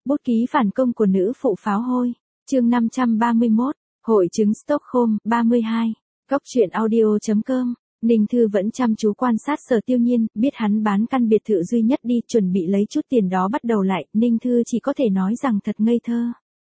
Bút ký phản công của nữ phụ pháo hôi. Chương 531, Hội chứng Stockholm, 32. Cóc truyện audio.com. Ninh Thư vẫn chăm chú quan sát Sở Tiêu Nhiên, biết hắn bán căn biệt thự duy nhất đi, chuẩn bị lấy chút tiền đó bắt đầu lại, Ninh Thư chỉ có thể nói rằng thật ngây thơ.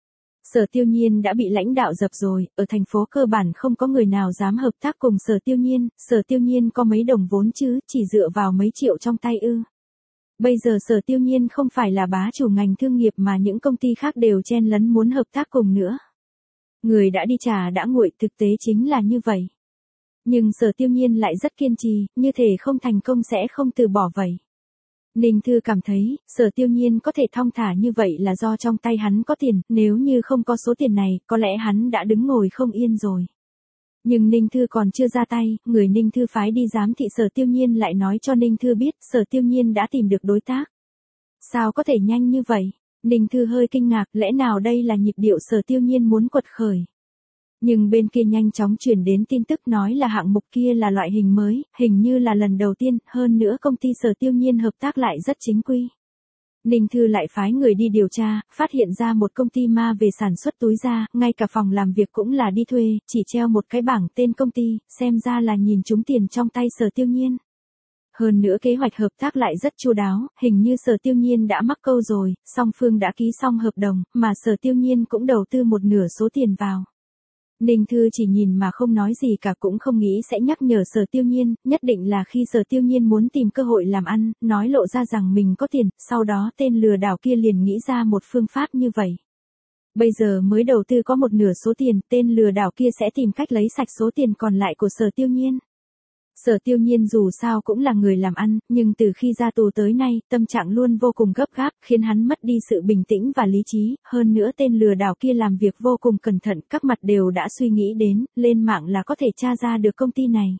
Sở Tiêu Nhiên đã bị lãnh đạo dập rồi, ở thành phố cơ bản không có người nào dám hợp tác cùng Sở Tiêu Nhiên có mấy đồng vốn chứ, chỉ dựa vào mấy triệu trong tay ư. Bây giờ Sở Tiêu Nhiên không phải là bá chủ ngành thương nghiệp mà những công ty khác đều chen lấn muốn hợp tác cùng nữa. Người đã đi trà đã nguội, thực tế chính là như vậy. Nhưng Sở Tiêu Nhiên lại rất kiên trì, như thể không thành công sẽ không từ bỏ vậy. Ninh Thư cảm thấy, Sở Tiêu Nhiên có thể thong thả như vậy là do trong tay hắn có tiền, nếu như không có số tiền này, có lẽ hắn đã đứng ngồi không yên rồi. Nhưng Ninh Thư còn chưa ra tay, người Ninh Thư phái đi giám thị Sở Tiêu Nhiên lại nói cho Ninh Thư biết Sở Tiêu Nhiên đã tìm được đối tác. Sao có thể nhanh như vậy? Ninh Thư hơi kinh ngạc, lẽ nào đây là nhịp điệu Sở Tiêu Nhiên muốn quật khởi? Nhưng bên kia nhanh chóng truyền đến tin tức nói là hạng mục kia là loại hình mới, hình như là lần đầu tiên, hơn nữa công ty Sở Tiêu Nhiên hợp tác lại rất chính quy. Ninh Thư lại phái người đi điều tra, phát hiện ra một công ty ma về sản xuất túi da, ngay cả phòng làm việc cũng là đi thuê, chỉ treo một cái bảng tên công ty, xem ra là nhìn trúng tiền trong tay Sở Tiêu Nhiên. Hơn nữa kế hoạch hợp tác lại rất chu đáo, hình như Sở Tiêu Nhiên đã mắc câu rồi, song phương đã ký xong hợp đồng, mà Sở Tiêu Nhiên cũng đầu tư một nửa số tiền vào. Ninh Thư chỉ nhìn mà không nói gì cả, cũng không nghĩ sẽ nhắc nhở Sở Tiêu Nhiên, nhất định là khi Sở Tiêu Nhiên muốn tìm cơ hội làm ăn, nói lộ ra rằng mình có tiền, sau đó tên lừa đảo kia liền nghĩ ra một phương pháp như vậy. Bây giờ mới đầu tư có một nửa số tiền, tên lừa đảo kia sẽ tìm cách lấy sạch số tiền còn lại của Sở Tiêu Nhiên. Sở Tiêu Nhiên dù sao cũng là người làm ăn, nhưng từ khi ra tù tới nay, tâm trạng luôn vô cùng gấp gáp, khiến hắn mất đi sự bình tĩnh và lý trí, hơn nữa tên lừa đảo kia làm việc vô cùng cẩn thận, các mặt đều đã suy nghĩ đến, lên mạng là có thể tra ra được công ty này.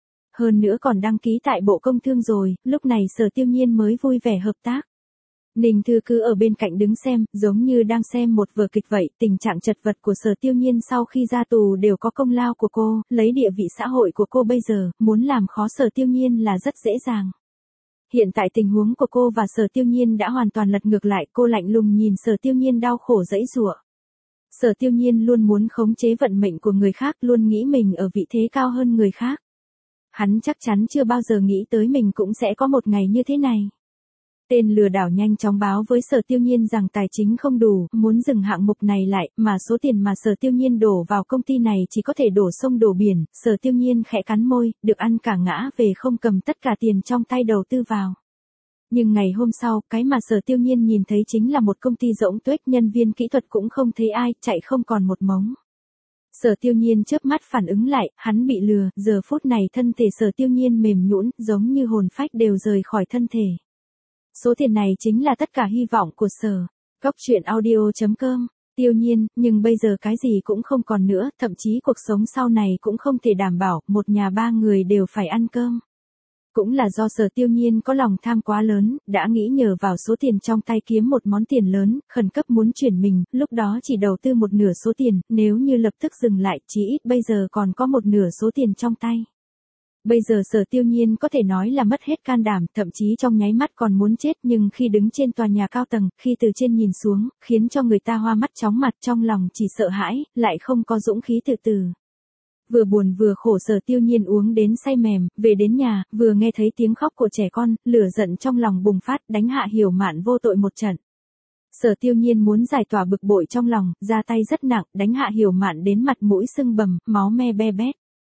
Hơn nữa còn đăng ký tại Bộ Công Thương rồi, lúc này Sở Tiêu Nhiên mới vui vẻ hợp tác. Ninh Thư cứ ở bên cạnh đứng xem, giống như đang xem một vở kịch vậy, tình trạng chật vật của Sở Tiêu Nhiên sau khi ra tù đều có công lao của cô, lấy địa vị xã hội của cô bây giờ, muốn làm khó Sở Tiêu Nhiên là rất dễ dàng. Hiện tại tình huống của cô và Sở Tiêu Nhiên đã hoàn toàn lật ngược lại, cô lạnh lùng nhìn Sở Tiêu Nhiên đau khổ giãy giụa. Sở Tiêu Nhiên luôn muốn khống chế vận mệnh của người khác, luôn nghĩ mình ở vị thế cao hơn người khác. Hắn chắc chắn chưa bao giờ nghĩ tới mình cũng sẽ có một ngày như thế này. Tên lừa đảo nhanh chóng báo với Sở Tiêu Nhiên rằng tài chính không đủ, muốn dừng hạng mục này lại, mà số tiền mà Sở Tiêu Nhiên đổ vào công ty này chỉ có thể đổ sông đổ biển. Sở Tiêu Nhiên khẽ cắn môi, được ăn cả ngã về không cầm tất cả tiền trong tay đầu tư vào. Nhưng ngày hôm sau, cái mà Sở Tiêu Nhiên nhìn thấy chính là một công ty rỗng tuếch, nhân viên kỹ thuật cũng không thấy ai, chạy không còn một mống. Sở Tiêu Nhiên chớp mắt phản ứng lại, hắn bị lừa, giờ phút này thân thể Sở Tiêu Nhiên mềm nhũn, giống như hồn phách đều rời khỏi thân thể. Số tiền này chính là tất cả hy vọng của Sở. Cóc truyện audio.com. Tiêu Nhiên, nhưng bây giờ cái gì cũng không còn nữa, thậm chí cuộc sống sau này cũng không thể đảm bảo, một nhà ba người đều phải ăn cơm. Cũng là do Sở Tiêu Nhiên có lòng tham quá lớn, đã nghĩ nhờ vào số tiền trong tay kiếm một món tiền lớn, khẩn cấp muốn chuyển mình, lúc đó chỉ đầu tư một nửa số tiền, nếu như lập tức dừng lại, chí ít bây giờ còn có một nửa số tiền trong tay. Bây giờ Sở Tiêu Nhiên có thể nói là mất hết can đảm, thậm chí trong nháy mắt còn muốn chết, nhưng khi đứng trên tòa nhà cao tầng, khi từ trên nhìn xuống, khiến cho người ta hoa mắt chóng mặt, trong lòng chỉ sợ hãi, lại không có dũng khí từ từ. Vừa buồn vừa khổ Sở Tiêu Nhiên uống đến say mềm, về đến nhà, vừa nghe thấy tiếng khóc của trẻ con, lửa giận trong lòng bùng phát, đánh Hạ Hiểu Mạn vô tội một trận. Sở Tiêu Nhiên muốn giải tỏa bực bội trong lòng, ra tay rất nặng, đánh Hạ Hiểu Mạn đến mặt mũi sưng bầm, máu me be bét.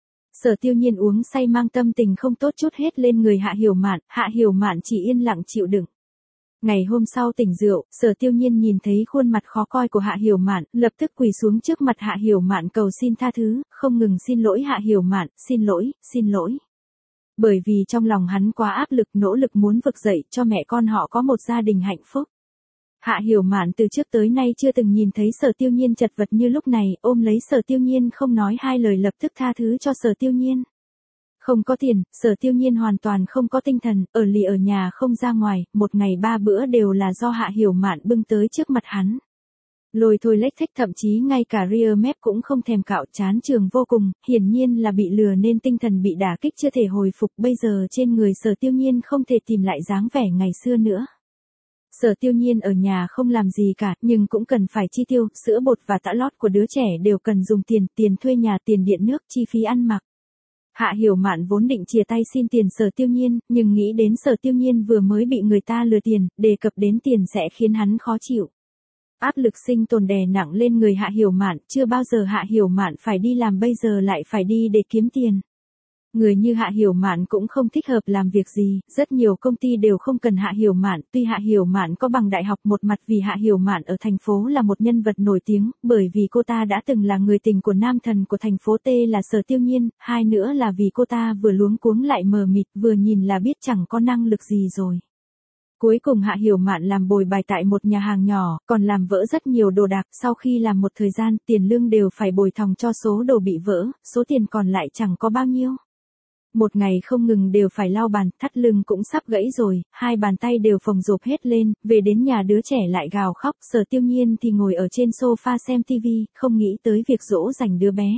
Sở Tiêu Nhiên uống say mang tâm tình không tốt chút hết lên người Hạ Hiểu Mạn chỉ yên lặng chịu đựng. Ngày hôm sau tỉnh rượu, Sở Tiêu Nhiên nhìn thấy khuôn mặt khó coi của Hạ Hiểu Mạn, lập tức quỳ xuống trước mặt Hạ Hiểu Mạn cầu xin tha thứ, không ngừng xin lỗi Hạ Hiểu Mạn, xin lỗi. Bởi vì trong lòng hắn quá áp lực, nỗ lực muốn vực dậy cho mẹ con họ có một gia đình hạnh phúc. Hạ Hiểu Mạn từ trước tới nay chưa từng nhìn thấy Sở Tiêu Nhiên chật vật như lúc này, ôm lấy Sở Tiêu Nhiên không nói hai lời lập tức tha thứ cho Sở Tiêu Nhiên. Không có tiền, Sở Tiêu Nhiên hoàn toàn không có tinh thần, ở lì ở nhà không ra ngoài, một ngày 3 bữa đều là do Hạ Hiểu Mạn bưng tới trước mặt hắn. Lôi thôi lếch thếch, thậm chí ngay cả ria mép cũng không thèm cạo, chán trường vô cùng, hiển nhiên là bị lừa nên tinh thần bị đả kích chưa thể hồi phục, bây giờ trên người Sở Tiêu Nhiên không thể tìm lại dáng vẻ ngày xưa nữa. Sở Tiêu Nhiên ở nhà không làm gì cả, nhưng cũng cần phải chi tiêu, sữa bột và tã lót của đứa trẻ đều cần dùng tiền, tiền thuê nhà, tiền điện nước, chi phí ăn mặc. Hạ Hiểu Mạn vốn định chia tay xin tiền Sở Tiêu Nhiên, nhưng nghĩ đến Sở Tiêu Nhiên vừa mới bị người ta lừa tiền, đề cập đến tiền sẽ khiến hắn khó chịu. Áp lực sinh tồn đè nặng lên người Hạ Hiểu Mạn, chưa bao giờ Hạ Hiểu Mạn phải đi làm bây giờ lại phải đi để kiếm tiền. Người như Hạ Hiểu Mạn cũng không thích hợp làm việc gì, rất nhiều công ty đều không cần Hạ Hiểu Mạn, tuy Hạ Hiểu Mạn có bằng đại học, một mặt vì Hạ Hiểu Mạn ở thành phố là một nhân vật nổi tiếng, bởi vì cô ta đã từng là người tình của nam thần của thành phố T là Sở Tiêu Nhiên, hai nữa là vì cô ta vừa luống cuống lại mờ mịt, vừa nhìn là biết chẳng có năng lực gì rồi. Cuối cùng Hạ Hiểu Mạn làm bồi bài tại một nhà hàng nhỏ, còn làm vỡ rất nhiều đồ đạc, sau khi làm một thời gian, tiền lương đều phải bồi thòng cho số đồ bị vỡ, số tiền còn lại chẳng có bao nhiêu. Một ngày không ngừng đều phải lau bàn, thắt lưng cũng sắp gãy rồi, hai bàn tay đều phồng rộp hết lên, về đến nhà đứa trẻ lại gào khóc, Sở Tiêu Nhiên thì ngồi ở trên sofa xem tivi, không nghĩ tới việc dỗ dành đứa bé.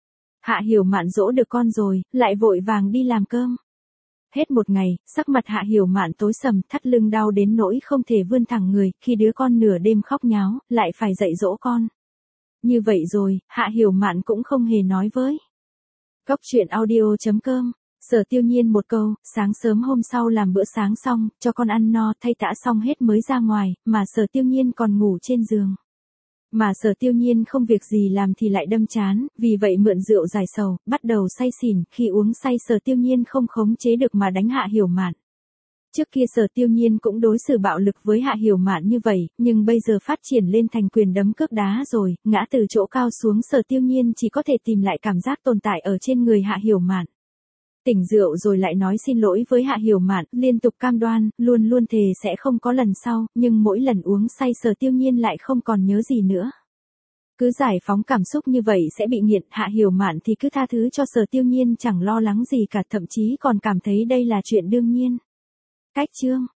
Hạ Hiểu Mạn dỗ được con rồi, lại vội vàng đi làm cơm. Hết một ngày, sắc mặt Hạ Hiểu Mạn tối sầm, thắt lưng đau đến nỗi không thể vươn thẳng người, khi đứa con nửa đêm khóc nháo, lại phải dạy dỗ con. Như vậy rồi, Hạ Hiểu Mạn cũng không hề nói với Cóc Truyện Audio.com. Sở Tiêu Nhiên một câu, sáng sớm hôm sau làm bữa sáng xong, cho con ăn no, thay tã xong hết mới ra ngoài, mà Sở Tiêu Nhiên còn ngủ trên giường. Mà Sở Tiêu Nhiên không việc gì làm thì lại đâm chán, vì vậy mượn rượu giải sầu, bắt đầu say xỉn, khi uống say Sở Tiêu Nhiên không khống chế được mà đánh Hạ Hiểu Mạn. Trước kia Sở Tiêu Nhiên cũng đối xử bạo lực với Hạ Hiểu Mạn như vậy, nhưng bây giờ phát triển lên thành quyền đấm cước đá rồi, ngã từ chỗ cao xuống Sở Tiêu Nhiên chỉ có thể tìm lại cảm giác tồn tại ở trên người Hạ Hiểu Mạn. Tỉnh rượu rồi lại nói xin lỗi với Hạ Hiểu Mạn, liên tục cam đoan, luôn luôn thề sẽ không có lần sau, nhưng mỗi lần uống say Sở Tiêu Nhiên lại không còn nhớ gì nữa. Cứ giải phóng cảm xúc như vậy sẽ bị nghiện, Hạ Hiểu Mạn thì cứ tha thứ cho Sở Tiêu Nhiên chẳng lo lắng gì cả, thậm chí còn cảm thấy đây là chuyện đương nhiên. Cách chương